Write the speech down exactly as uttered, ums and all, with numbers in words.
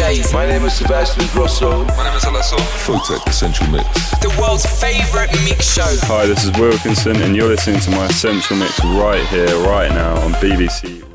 Js. My name is Sebastian Grosso. My name is Alesso. Photech Essential Mix. The world's favourite mix show. Hi, this is Wilkinson, and you're listening to my Essential Mix right here, right now on B B C